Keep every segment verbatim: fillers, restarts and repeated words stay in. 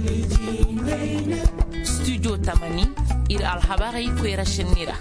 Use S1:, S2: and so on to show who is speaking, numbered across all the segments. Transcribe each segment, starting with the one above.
S1: studio tamani ir alhabari kwera shinira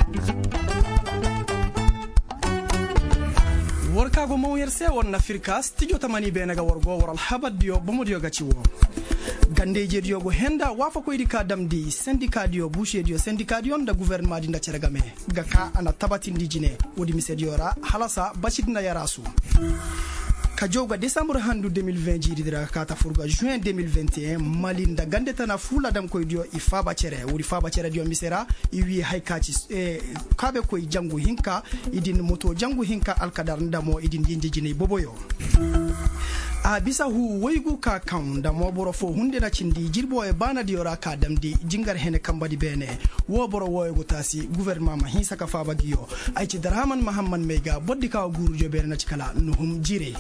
S2: warkago mawyarse wonna firka studio tamani benaga wargo waral habaddio bomodio gaciwo gandeje diogo henda wafa ko idi kadamdi syndicat dio boucher dio syndicat dio da gouvernement di ndaceragame gaka ana tabatindi jine wodi misediora halasa bashidna yarasu kajoga décembre handu deux mille vingt jidira kata furga juin deux mille vingt et un malinda gandetana fula dam koy dio ifaba cere wuri faba cere dio misera iwi haykaci e kabe koy jangu hinka idin moto jangu hinka alkadar ndamo idin jinjine boboyo a bisa hu waygu ka kaunda mo boro fo hunde na cindi jirbo e bana diora ka damdi jingar hene kambadi bene wo boro woygo tasi gouvernement ma hisa ka faba giyo ay ci darhaman mahamman mega boddi ka guru jobe na cikala nuhum jire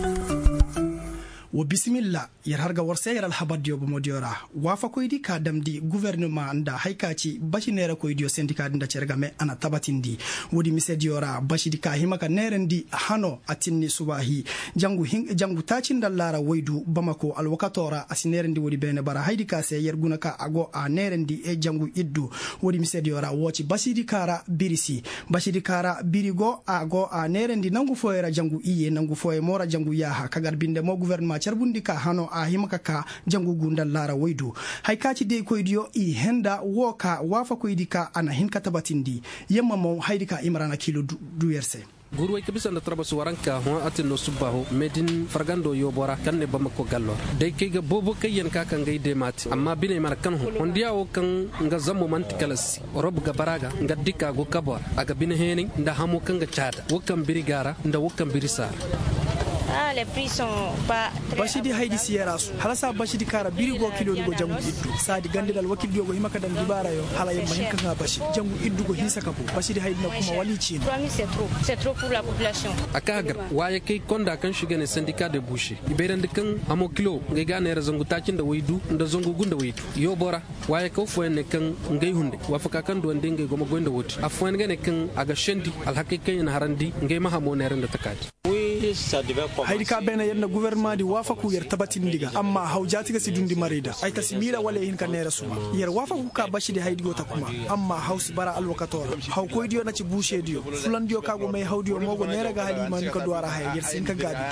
S2: wo bismillah yar harga warse yar alhabadiyo bo modiora wafa koydi ka damdi gouvernement nda haykaci bashi nera koydiyo syndicat nda cergame ana tabatindi wodi misediora bashi di ka himaka nerendi hano atinni subahi jangu hin jangu tacin dallara woydu bamako alwakatora asinerendi wodi bene bara haydi ka se yerguna ka ago a nerendi e jangu iddu wodi misediora woci bashi di kara birisi bashi di kara birigo ago a nerendi nangu foyera jangu iye nangu foye mora jangu yaha kagar binde mo gouvernement charbundi ka hano a himaka ka jangu gundal lara waydu haykaci de koydiyo i henda woka wafa koydika ana hinka tabatindi yemma mo haydika imrana kilo duwerse
S3: guru way kabisa ndatraba suwaranka ho atino subaho medin fargando yo bora kanne bamako gallo de kega bobo kayen ka kan gayde mati amma bine mar kan ho hondiya o kan nga zammo manti kalas rob ga baraga nga dikka go kabor aga bine heni nda hamo kan ga chada wokam birigara nda wokam birisa.
S4: Ah, les prix sont pas très
S2: bashidi haydi siyarasu halasa bashidi kara birigo kilo go jangu iddu sadi gandidal wakil jogo himaka dan dibara yo hala yemma hinka nga bashi jangu iddu go hisa kapo bashidi haydi na kuma wali cin
S4: trois mille c'est trop c'est trop pour la population
S3: akagar waye kai konda kan shugane syndicat de boucher iberan kan amo kilo ngai ga ne razangu tacin da waidu da zangu gunda waidu yo bora waye ko fo ne kan ngai hunde wafaka kan do ndengai go magonda woti afwan ga ne kan aga shendi al hakikai na harandi ngai mahamo ne randa takati haydi ka bene yenna gouvernement di wafa ku yer tabatin diga amma hawjati ga sidundi marida ay tasimira wala hin ka nera suma yer wafa ku ka bashidi haydi go takuma amma hausi bara alwakatora haw koy dio na ci boucher dio fulan dio ka go may hawdio mogo nera ga hali man ko duara hay yer sin ka gadi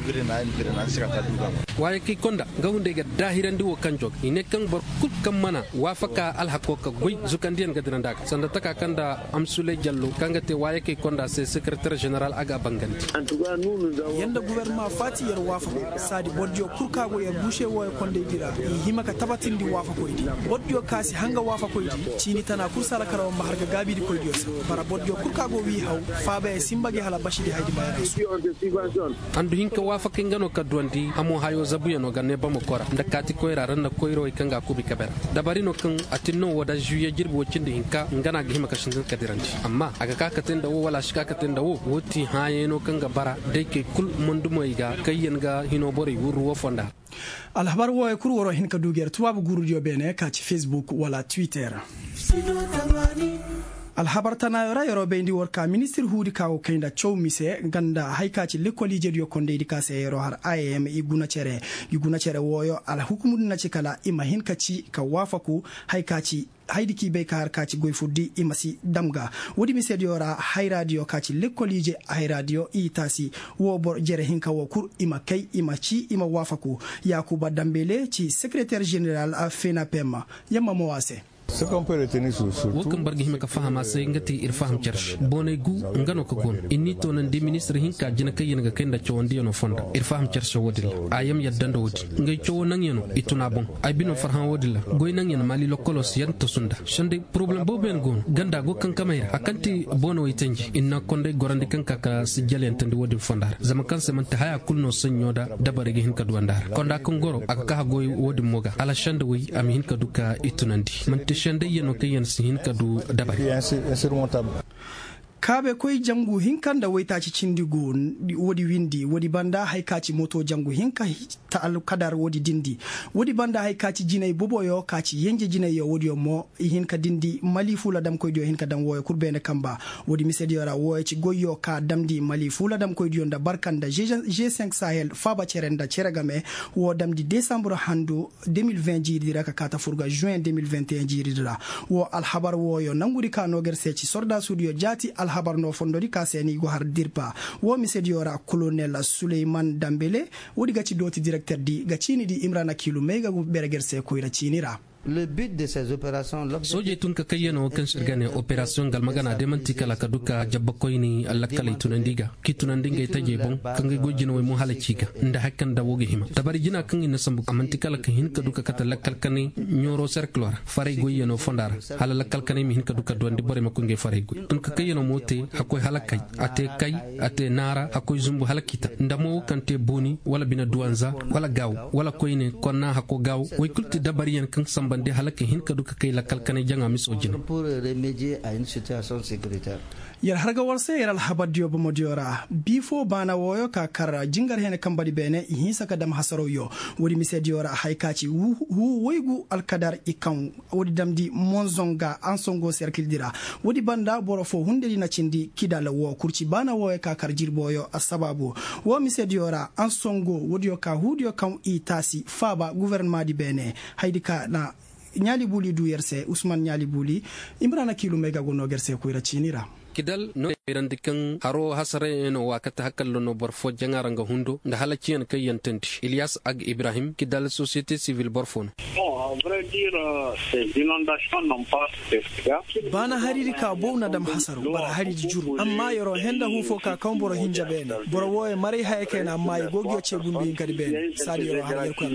S3: waye ki konda ga hunde ga dahirandi wo kanjog ine kan bor kut kam mana wafa ka al hakoka goy zukandian ga diranda sanda taka kanda amsule jallo kangate waye ki konda c'est secrétaire général aga banganti
S2: yanda gouvernement fati yer wafa ko sadi bodjo kurkago yer boucher wo konde dira himaka tabatindi wafa ko idi bodjo kasi hanga wafa ko idi cini tana kursala karaw ma harga gabi di ko idi bara bodjo kurkago wi haw faabe simbage hala bashidi haydi bayra
S3: andu hinka wafa ke ngano kadwandi amo hayo zabuya no ganne bamo kora ndakati ko ira ranna ko iro kanga kubi kabera dabari no kan atinno wada juye jirbo wocinde hinka ngana ga himaka shin kadiranti amma aga kakatin da wo wala shika katin da wo woti hayeno kanga bara dai ke kul mondumo iga kayen ga hino bori wuru wo fonda
S2: alhabar wo e kur woro hin ka duger tubabu guru dio bene ka ci Facebook wala Twitter alhabar tana yora yoro be ndi worka ministre hudi kawo kenda chow mise ganda haykaci lekoli jedio konde di kase yoro har I A M iguna cere iguna cere woyo al hukumu na cikala ima hin kaci ka wafaku haykaci haydi ki be kar kaci goy fuddi imasi damga wodi mi sediora hay radio kaci lekkolije hay radio itasi wo bor jere hinka wo kur ima kay ima ci ima wafaku yakuba dambele ci secrétaire général a FENAPEM yamma mo wase
S5: ce qu'on peut retenir surtout
S3: wokan bargi himaka fahama sai ngati irfaham charsh bonay gu ngano ko gon inni to nan di ministre hinka jina kay nga kenda chowondi yono fonda irfaham charsh wodil ayam yaddando wodi ngay chowo nan yeno ituna bon ay bino farhan wodil goy nan yeno mali lokolos yanta sunda shande problem bo ben gon ganda go kan kamay akanti bono witenji inna konde gorandi kanka ka sijjal yantandi wodi fondar zaman kan se man ta haya kulno sonyoda dabare gi hinka duwandar konda kon goro aka goy wodi moga ala shande wi am hinka duka itunandi man shande yeno kayen sin kadu dabari
S2: kabe koy jangu hinkan da waitaci cindigo wodi windi wodi banda haikaci moto jangu hinka ta al kadar wodi dindi wodi banda haikaci jinay boboyo kaci yenje jinay yo wodi mo hinka dindi mali fula dam koy dio hinka dam woyo kurbene kamba wodi misedi yora woyo ci goyo ka damdi mali fula dam koy dio nda barkanda G cinq Sahel faba cerenda ceregame wo damdi décembre hando deux mille vingt jiri raka kata furga juin deux mille vingt et un jiri dira wo al habar woyo nanguri ka no gerse ci sorda studio jati al habar no fondori ka seni go har dirpa wo misedi yora colonel Suleiman Dambele wodi gaci doti directeur di gacini di Imrana Kilu mega go bere gerse ko ira cinira.
S5: Le but de ces opérations
S3: soje tun ka kayyano kan shirgane operation gal magana de manti kala ka duka jabba koyni alla kala tunandiga ki tunandinga taje bon kan ga gojino way mu halaci ga inda hakkan da woge hima tabari jina kan ina sambu amanti kala ka hin ka duka kata lakkal kane nyoro cercle fare goyeno fondar hala lakkal kane mi hin ka duka dondi bore makko nge fare goy tun ka kayyano mote hakoy halakay ate kay ate nara hakoy zumbu halakita ndamo kante boni wala bina duanza wala gaw wala koyne konna hako gaw way kulti dabari yan kan bande halaka hin ka duka kai lakal kane janga misojin
S5: pour remédier à une situation sécuritaire.
S2: Yar harga warse yaral habadio bomodiora bifo bana woyo ka kar jingar hene kambadi bene hinsa ka dam hasaro yo wodi misediora haikaci hu woygu alkadar ikan wodi damdi monzonga ansongo circle dira wodi banda boro fo hundeli na cindi kidala wo kurci bana woyo ka kar jirboyo asababu wo misediora ansongo wodi ka hudio kan itasi faba gouvernement di bene haidika na nyali buli du yerse Ousmane nyali buli Imrana Kilu mega gono gerse ko ira cinira
S3: kidal no irandikan haro hasare no wakata hakallo no borfo jangaranga hundo nda halaciyan kay yantanti Ilyas Ag Ibrahim kidal société civile borfon
S6: bon à vrai dire ces inondations n'ont pas été
S2: bana hariri ka bona dam hasaru bara hariri juru amma yoro henda hufo ka kamboro hinja bene boro woye mari hayke na mai gogyo ce gumbi kadi bene sadi yoro har ko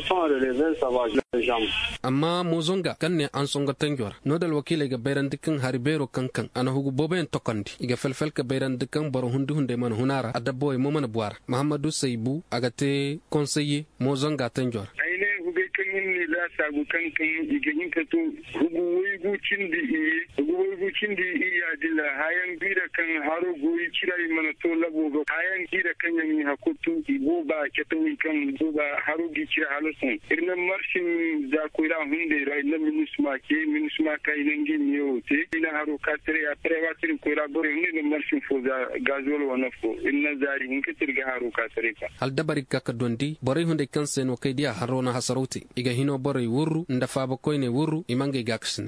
S3: amma mozonga kanne an songa tanjor nodal wakile ga berandikan haribero kankan ana hugu bobe tokandi iga felfel ka bayran de kan baro hundu hunde man hunara adabo e momana boar Mahamadou Seybou agate conseiller mozonga tanjor
S6: ayne hube kanin ni la sagu kan kan iga hinka to hugu woygu cindi i hugu woygu cindi i adila hayan bira kan haro goyi cirai mana to labo go hayan bira kan yami hakutu iboba ketawi kan boba haro gi cira halosun irna marsin za koira hunde rai na minusma ke minusma kai nangi miyote ina haro katre après watin koira bore hunde marsin foza gazol wanafo inna zari hinka tirga haro katre ka
S3: hal dabari ka dondi bore hunde kan seno kai dia harona hasaroti iga hino bore wurru ndafa ba koyne wurru imange gaksne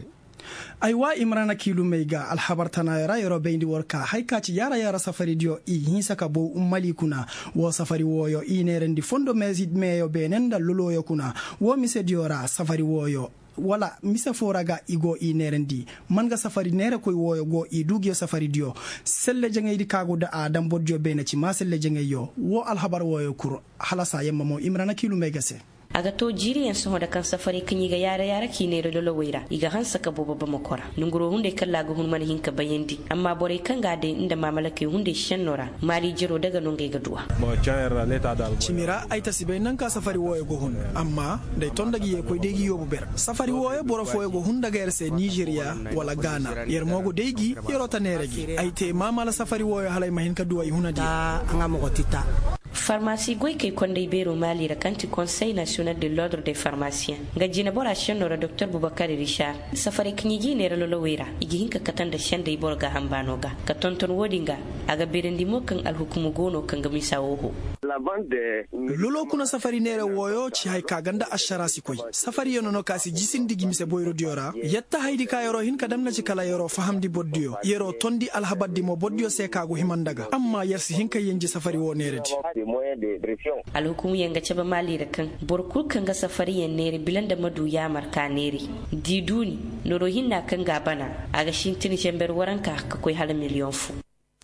S2: aywa Imrana Kilu meiga alhabartana yara yoro bendi worka haikaci yara yara safari dio i hinsa ka bo ummali kuna wo safari woyo i nerendi fondo mezid meyo benenda loloyo kuna wo mise diora safari woyo wala mise foraga igo i nerendi manga safari nere koy woyo go i dugyo safari dio selle jangeydi kago da adam bodjo bene ci ma selle jangeyo wo alhabar woyo kur halasa yemma mo Imrana Kilu meiga se
S7: aga to jiri en so da kan safari kanyi ga yara yara ki ne lolo waira iga hansa ka bobo ba makora nunguro hunde kala ga hun man hinka bayandi amma bore kan ga de inda mamalake hunde shannora mari jiro daga nonge ga duwa
S8: mo chayra leta dal
S2: chimira ay tasibe nan ka safari woye go hun amma dai ton dagi ye koy degi yobu ber safari woye boro foye go hun daga erse Nigeria wala Ghana yer mogo degi yero tanere gi ay te mamala safari woye halay mahin ka duwa hunadi anga mo tita
S7: pharmacie goy kay konde bero mali ra kanti conseil national de l'ordre des pharmaciens ngajina bora shenno docteur Boubacar Richard safari knyigi ne lolo wera igi hinka katanda shende borga hambano ga ka tonton wodinga aga berendi mo kan al hukumu gono kan ga misawo
S6: la bande
S2: lolo kuna safari nere woyo ci hay ka ganda ashara si koy safari yono no kasi jisindi gimise boyro diora yetta haydi ka yoro hin ka damna ci kala yoro fahamdi boddio yero tondi al habaddi mo boddio se kago himandaga amma yersi hinka yenji safari wo neredi
S7: al hukumu yanga caba mali da kan borkul kan ga safari yan nere bilanda madu ya marka nere diduni noro hinna kan gabana aga shintini chamber waranka ka koy hala million fu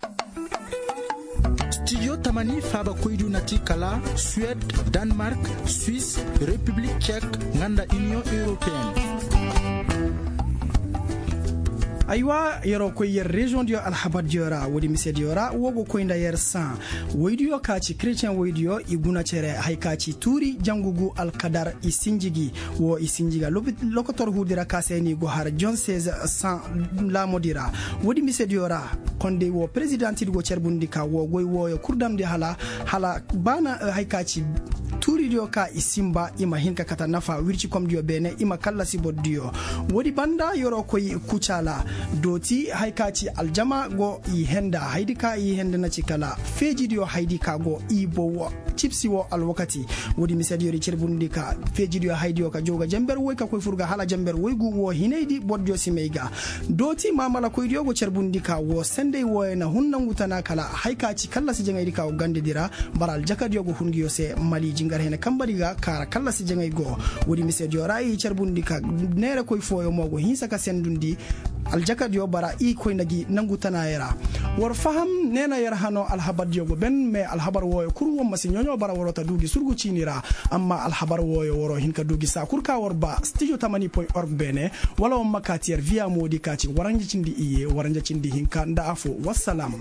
S9: studio tamani faba koydu nati kala Suède, Danemark, Suisse, République tchèque, nganda Union européenne.
S2: aywa yero ko yer région dio alhabat diora wodi mise diora wogo ko inda yer san woidio kaci chrétien woidio iguna cere hay kaci turi jangugu alqadar isinjigi wo isinjiga lokotor hudira kaseni go har john seize san la modira wodi mise diora konde wo president go cerbundika wo goy wo kurdamde hala hala bana hay kaci turi dio ka isimba ima hinka kata nafa wirci kom dio bene ima kala sibo dio wodi banda yoro koy kuchala doti haikaci aljama go i henda haidika i henda na cikala feji dio haidika go i bo chipsi wo alwakati wodi misadi yori cerbundika feji dio haidio ka joga jamber woy ka koy furga hala jamber woy gu wo hinedi boddio simeiga doti mamala koy dio go cerbundika wo sende wo na hunnangutana kala haikaci kala si jangay dika o gande dira baral jakadio go hungiyo se mali jingar hene kambaliga kara kala si jangay go wodi misadi yorai cerbundika nere koy foyo mogo hinsa ka sendundi aljakad yo bara i koy nagi nangutana yera war faham nena yera hano alhabar jogo ben me alhabar woyo kurwo masi nyonyo bara worota dugi surgu chinira amma alhabar woyo woro hinka dugi sa kurka warba studio tamani point org bene wala makatier via modi kati waranje cindi iye waranje cindi hinka nda afo wassalam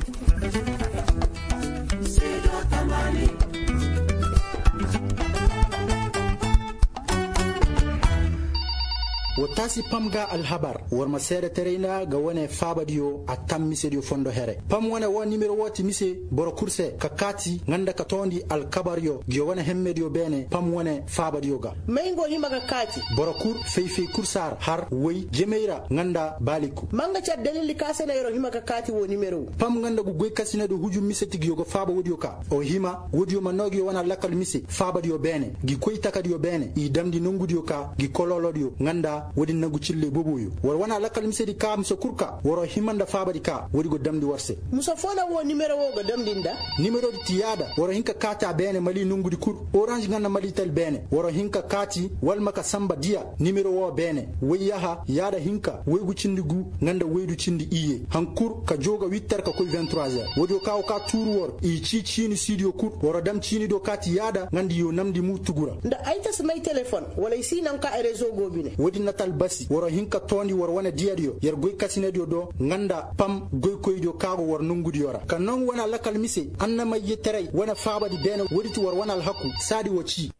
S9: wotasi pamga alhabar war masere terena ga wone fabadio atam misedio fondo here pam wona won numero woti mise boro kurse kakati nganda katondi alkabario gyo wona hemmedio bene pam wone fabadio ga
S8: mengo hima kakati
S9: boro kur feyfe kursar har wey jemeira nganda baliku
S8: manga cha dalili kasena yoro hima kakati wo numero
S9: pam nganda go goy kasina do hujum mise tigyo go faba wodio ka o hima wodio manogi wona lakal mise fabadio bene gi koy takadio bene i damdi nongudio ka gi kololodio nganda wodi nagu cille boboyo war wana lakal misedi ka muso kurka woro himanda fabadi ka wodi go damdi warse
S8: muso fona wo numero wo go damdinda
S9: numero di tiyada woro hinka kata bene mali nungudi kur orange ngana mali tel bene woro hinka kati wal maka samba dia numero wo bene wayaha yada hinka waygu cindigu nganda waydu cindi iye hankur ka joga witter ka koy vingt-trois heures wodi ka o ka turu wor i ci cini studio kur woro dam cini do kati yada ngandi yo namdi mu tugura
S8: nda ayta smay telephone wala isi nan ka rezo gobine
S9: wodi natal basi woro hinka tondi wor wana diadio yer goy kasinedio do nganda pam goy koydio kago wor nungudi yora kan non wana lakal mise annama yetere wana fabadi bene wodi to wor wana al hakku sadi woci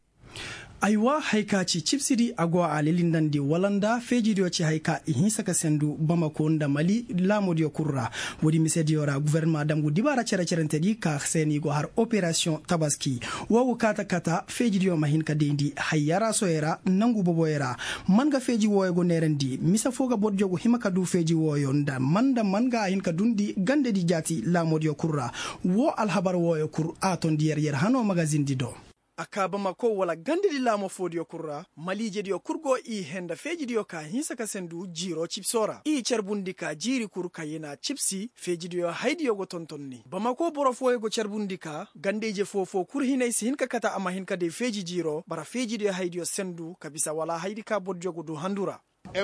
S2: aywa haikaci chipsidi agwa alilindandi walanda fejidio ci haika ihinsaka sendu bamako nda mali lamodio kurra wodi misediora gouvernement damgu dibara cere cerentedi ka seni go har operation tabaski wowo kata kata fejidio mahinka dendi hayara soera nangu boboera manga feji woyego nerendi misa foga bodjogo himaka du feji woyo nda manda manga hinka dundi gande di jati lamodio kurra wo alhabar woyo kur aton dier yer hano magazine dido akaba mako wala gande di lamo fodio kurra malije dio kurgo i henda feji dio ka hinsaka sendu jiro chipsora i cherbundika jiri kur kayena chipsi feji dio haidio go tontonni bamako borofo go cherbundika gandeje fofo kur hinay hinka kata ama hinka de feji jiro bara feji dio haidio sendu kabisa wala haidika bodjogo do handura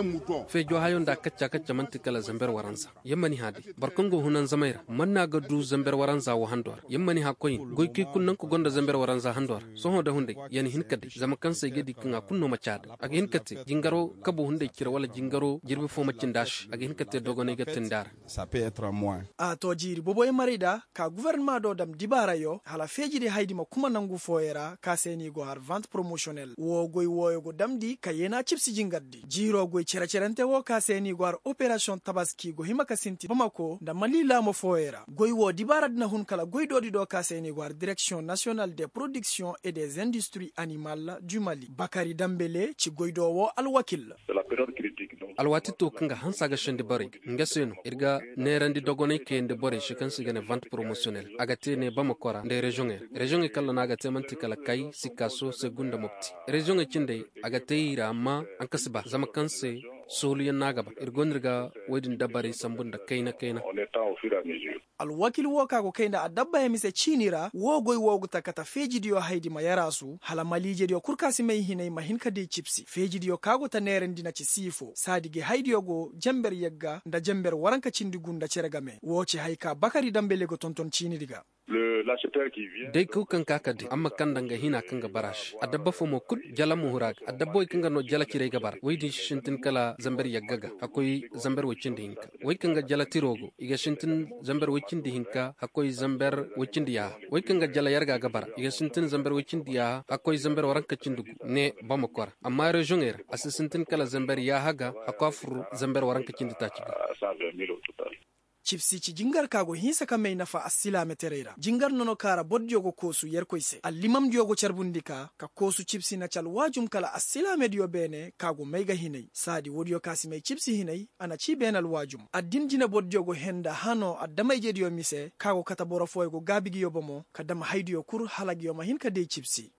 S3: fejo hayon da kacca kacca mantikala zamber waranza yemmani hadi barkongo hunan zamaira manna ga du zamber waranza wo handor yemmani ha koyin goyki kunnan ko gonda zamber waranza handor so hoda hunde yani hinkade zama kanse gedi kinga kunno macada aga hinkate jingaro kabo hunde kira wala jingaro jirbe fo macin dash aga hinkate dogone gatin dar
S10: ça peut être moins
S2: a to jiri bobo e marida ka gouvernement do dam dibara yo hala feji de haydi ma kuma nangu foyera ka seni go har vente promotionnel wo goy woyo go damdi kayena chipsi jingaddi jiro goy cere cerente wo ka seni gwar operation tabaski go himaka sinti bamako da malila mo foera goy wo dibara dina hun kala goy dodi do ka seni gwar direction nationale des productions et des industries animales du Mali Bakari Dambele ci goy do wo alwakil
S3: alwati to kanga hansa ga shende bare ngaseno irga nerandi dogone ke nde bare shikan sigane vente promotionnel agate ne bamakora nde region e region e kala naga temanti kala kai sikaso segunda mopti region e cinde agate ira amma ankasba zama kanse soliyan nagaba irgonirga wadin dabare sambunda kaina kaina
S2: alwakil wo kago kaina adabba ya mise chinira wo goy wo guta kata feji dio haidi mayarasu hala malije dio kurkasi mai hinai mahinka de chipsi feji dio kago ta neren dina ci sifo sadige haidio go jamber yagga nda jamber waranka cindigunda ceregame wo ci haika Bakari Dambele go tonton chini diga
S6: l'acheteur qui vient
S3: dai ku kan ka kadi amma kan danga hina kan ga barash adabba fo mo kud jala mu hurag adabbo kan ga no jala kire ga bar wai di shintin kala zambar yaggaga akwai zambar wacin da hinka wai kan ga jala tirogo iga shintin zambar wacin da hinka akwai zambar wacin da ya wai kan ga jala yarga ga bar iga shintin zambar wacin da ya akwai zambar waranka cindugu ne ba mu kwar amma region er asisintin kala zambar ya haga akwafur zambar waranka cindu ta ci
S2: chipsi ci jingar kago hinsa ka mai nafa asila meterera jingar nono kara bodjogo kosu yerkoise allimam diogo charbundika ka kosu chipsi na chal wajum kala asila medio bene kago maiga hinai sadi wodio kasi mai chipsi hinai ana ci benal wajum addin jina bodjogo henda hano addama jedio mise kago kata boro foygo gabigi yobomo kadama haidiyo kur halagiyo mahin ka de chipsi